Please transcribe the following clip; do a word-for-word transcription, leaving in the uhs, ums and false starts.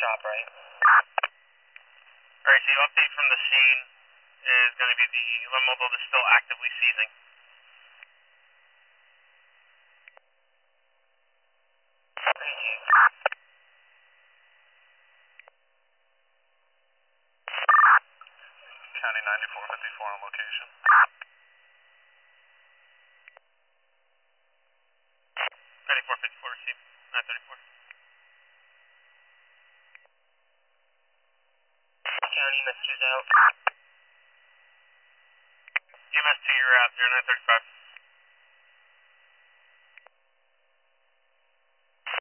shop, right? Alright, so your update from the scene is going to be the limo boat is still actively seizing. County ninety-four fifty-four on location. ninety-four fifty-four received, nine thirty-four. County, messages out. E M S two, you're out, zero nine thirty-five.